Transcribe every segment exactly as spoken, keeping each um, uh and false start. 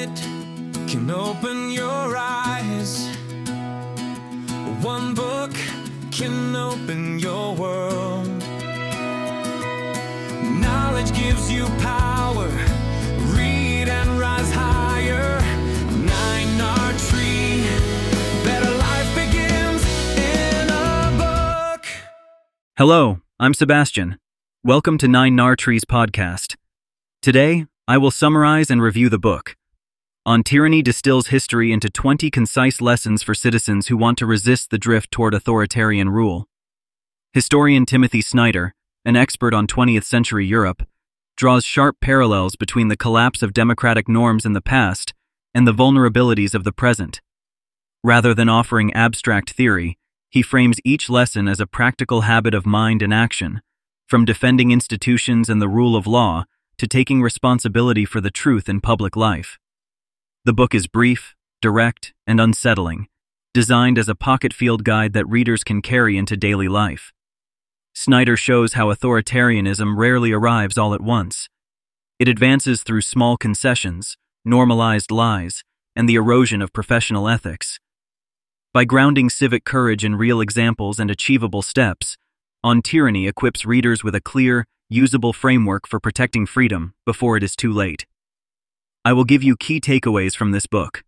minute can open your eyes. One book can open your world. Knowledge gives you power. Read and rise higher. Nine R Tree. Better life begins in a book. Hello, I'm Sebastian. Welcome to Nine R Tree's podcast. Today, I will summarize and review the book. On Tyranny distills history into twenty concise lessons for citizens who want to resist the drift toward authoritarian rule. Historian Timothy Snyder, an expert on twentieth century Europe, draws sharp parallels between the collapse of democratic norms in the past and the vulnerabilities of the present. Rather than offering abstract theory, he frames each lesson as a practical habit of mind and action, from defending institutions and the rule of law to taking responsibility for the truth in public life. The book is brief, direct, and unsettling, designed as a pocket field guide that readers can carry into daily life. Snyder shows how authoritarianism rarely arrives all at once. It advances through small concessions, normalized lies, and the erosion of professional ethics. By grounding civic courage in real examples and achievable steps, On Tyranny equips readers with a clear, usable framework for protecting freedom before it is too late. I will give you key takeaways from this book.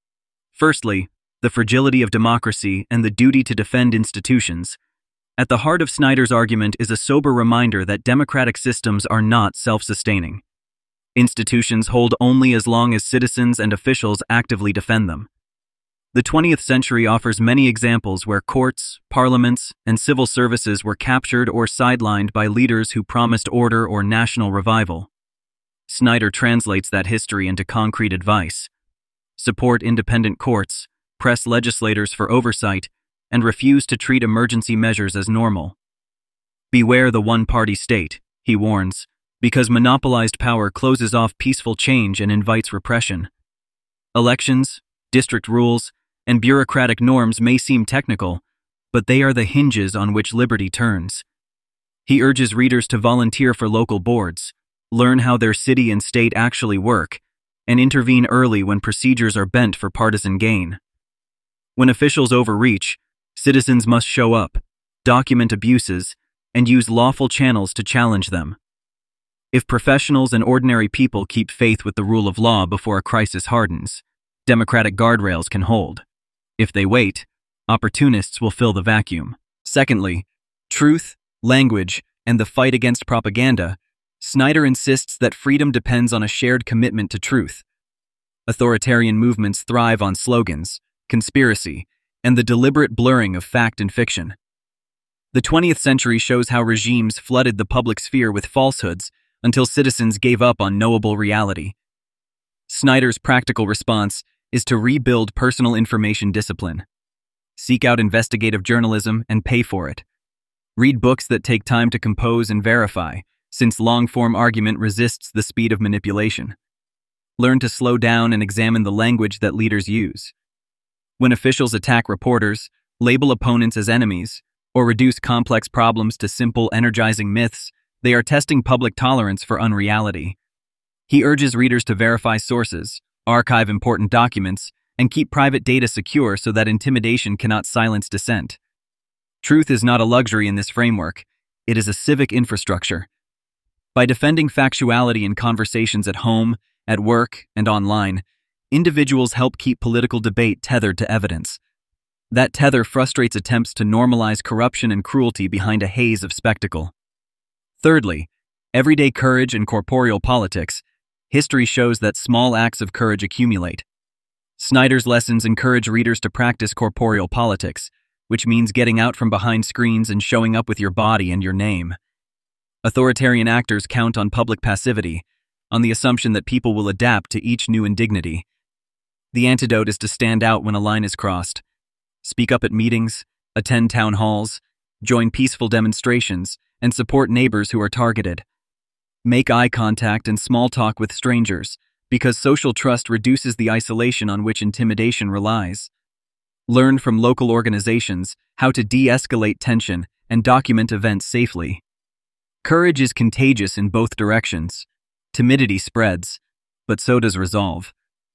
Firstly, the fragility of democracy and the duty to defend institutions. At the heart of Snyder's argument is a sober reminder that democratic systems are not self-sustaining. Institutions hold only as long as citizens and officials actively defend them. The twentieth century offers many examples where courts, parliaments, and civil services were captured or sidelined by leaders who promised order or national revival. Snyder translates that history into concrete advice. Support independent courts, press legislators for oversight, and refuse to treat emergency measures as normal. Beware the one-party state, he warns, because monopolized power closes off peaceful change and invites repression. Elections, district rules, and bureaucratic norms may seem technical, but they are the hinges on which liberty turns. He urges readers to volunteer for local boards, learn how their city and state actually work, and intervene early when procedures are bent for partisan gain. When officials overreach, citizens must show up, document abuses, and use lawful channels to challenge them. If professionals and ordinary people keep faith with the rule of law before a crisis hardens, democratic guardrails can hold. If they wait, opportunists will fill the vacuum. Secondly, truth, language, and the fight against propaganda. Snyder insists that freedom depends on a shared commitment to truth. Authoritarian movements thrive on slogans, conspiracy, and the deliberate blurring of fact and fiction. The twentieth century shows how regimes flooded the public sphere with falsehoods until citizens gave up on knowable reality. Snyder's practical response is to rebuild personal information discipline. Seek out investigative journalism and pay for it. Read books that take time to compose and verify, since long-form argument resists the speed of manipulation. Learn to slow down and examine the language that leaders use. When officials attack reporters, label opponents as enemies, or reduce complex problems to simple, energizing myths, they are testing public tolerance for unreality. He urges readers to verify sources, archive important documents, and keep private data secure so that intimidation cannot silence dissent. Truth is not a luxury in this framework. It is a civic infrastructure. By defending factuality in conversations at home, at work, and online, individuals help keep political debate tethered to evidence. That tether frustrates attempts to normalize corruption and cruelty behind a haze of spectacle. Thirdly, everyday courage and corporeal politics. History shows that small acts of courage accumulate. Snyder's lessons encourage readers to practice corporeal politics, which means getting out from behind screens and showing up with your body and your name. Authoritarian actors count on public passivity, on the assumption that people will adapt to each new indignity. The antidote is to stand out when a line is crossed. Speak up at meetings, attend town halls, join peaceful demonstrations, and support neighbors who are targeted. Make eye contact and small talk with strangers, because social trust reduces the isolation on which intimidation relies. Learn from local organizations how to de-escalate tension and document events safely. Courage is contagious in both directions. Timidity spreads, but so does resolve.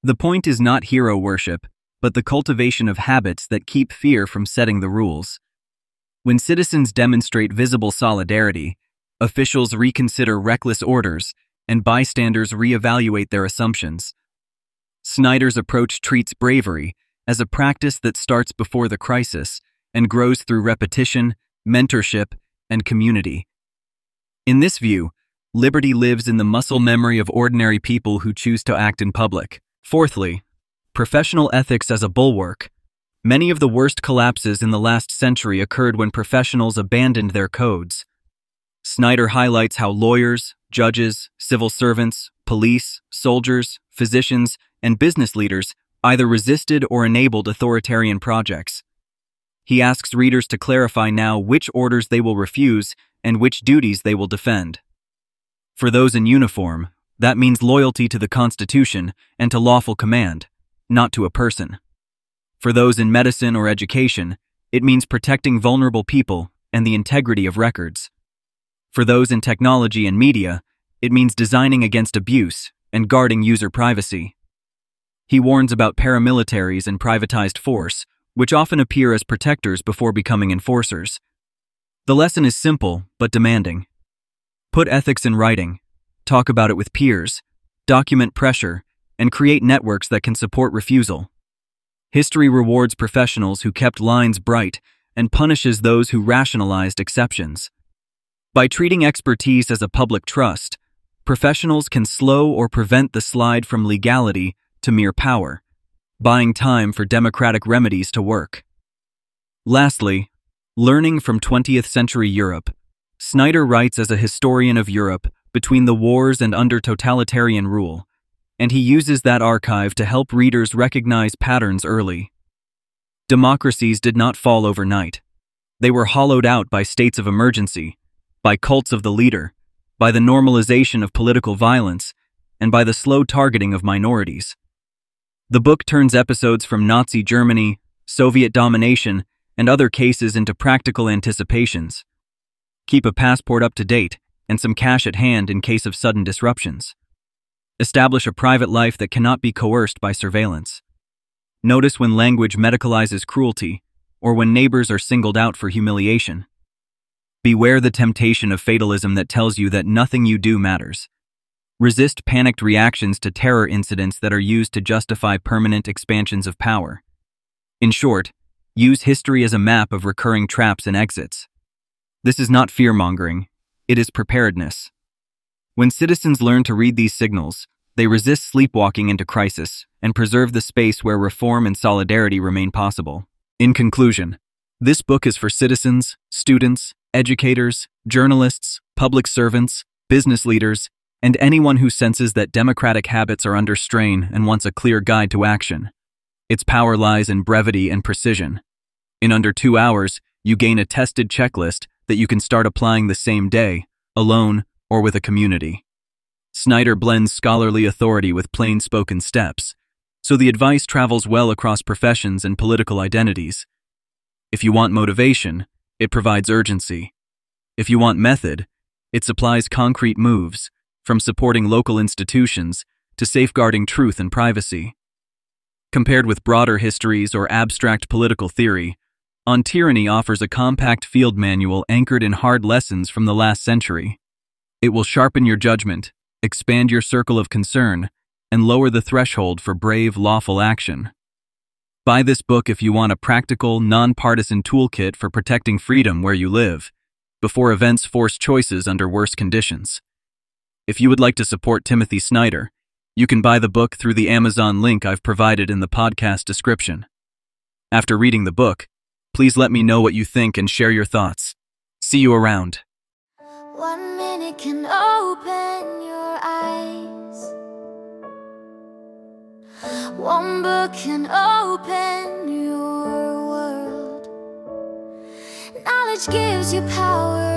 The point is not hero worship, but the cultivation of habits that keep fear from setting the rules. When citizens demonstrate visible solidarity, officials reconsider reckless orders, and bystanders reevaluate their assumptions. Snyder's approach treats bravery as a practice that starts before the crisis and grows through repetition, mentorship, and community. In this view, liberty lives in the muscle memory of ordinary people who choose to act in public. Fourthly, professional ethics as a bulwark. Many of the worst collapses in the last century occurred when professionals abandoned their codes. Snyder highlights how lawyers, judges, civil servants, police, soldiers, physicians, and business leaders either resisted or enabled authoritarian projects. He asks readers to clarify now which orders they will refuse and which duties they will defend. For those in uniform, that means loyalty to the Constitution and to lawful command, not to a person. For those in medicine or education, it means protecting vulnerable people and the integrity of records. For those in technology and media, it means designing against abuse and guarding user privacy. He warns about paramilitaries and privatized force, which often appear as protectors before becoming enforcers. The lesson is simple but demanding. Put ethics in writing, talk about it with peers, document pressure, and create networks that can support refusal. History rewards professionals who kept lines bright and punishes those who rationalized exceptions. By treating expertise as a public trust, professionals can slow or prevent the slide from legality to mere power, buying time for democratic remedies to work. Lastly, learning from twentieth century Europe. Snyder writes as a historian of Europe between the wars and under totalitarian rule, and he uses that archive to help readers recognize patterns early. Democracies did not fall overnight. They were hollowed out by states of emergency, by cults of the leader, by the normalization of political violence, and by the slow targeting of minorities. The book turns episodes from Nazi Germany, Soviet domination, and other cases into practical anticipations. Keep a passport up to date and some cash at hand in case of sudden disruptions. Establish a private life that cannot be coerced by surveillance. Notice when language medicalizes cruelty, or when neighbors are singled out for humiliation. Beware the temptation of fatalism that tells you that nothing you do matters. Resist panicked reactions to terror incidents that are used to justify permanent expansions of power. In short, use history as a map of recurring traps and exits. This is not fear-mongering, it is preparedness. When citizens learn to read these signals, they resist sleepwalking into crisis and preserve the space where reform and solidarity remain possible. In conclusion, this book is for citizens, students, educators, journalists, public servants, business leaders, and anyone who senses that democratic habits are under strain and wants a clear guide to action. Its power lies in brevity and precision. In under two hours, you gain a tested checklist that you can start applying the same day, alone, or with a community. Snyder blends scholarly authority with plain-spoken steps, so the advice travels well across professions and political identities. If you want motivation, it provides urgency. If you want method, it supplies concrete moves, from supporting local institutions to safeguarding truth and privacy. Compared with broader histories or abstract political theory, On Tyranny offers a compact field manual anchored in hard lessons from the last century. It will sharpen your judgment, expand your circle of concern, and lower the threshold for brave, lawful action. Buy this book if you want a practical, nonpartisan toolkit for protecting freedom where you live, before events force choices under worse conditions. If you would like to support Timothy Snyder, you can buy the book through the Amazon link I've provided in the podcast description. After reading the book, please let me know what you think and share your thoughts. See you around. One minute can open your eyes. One book can open your world. Knowledge gives you power.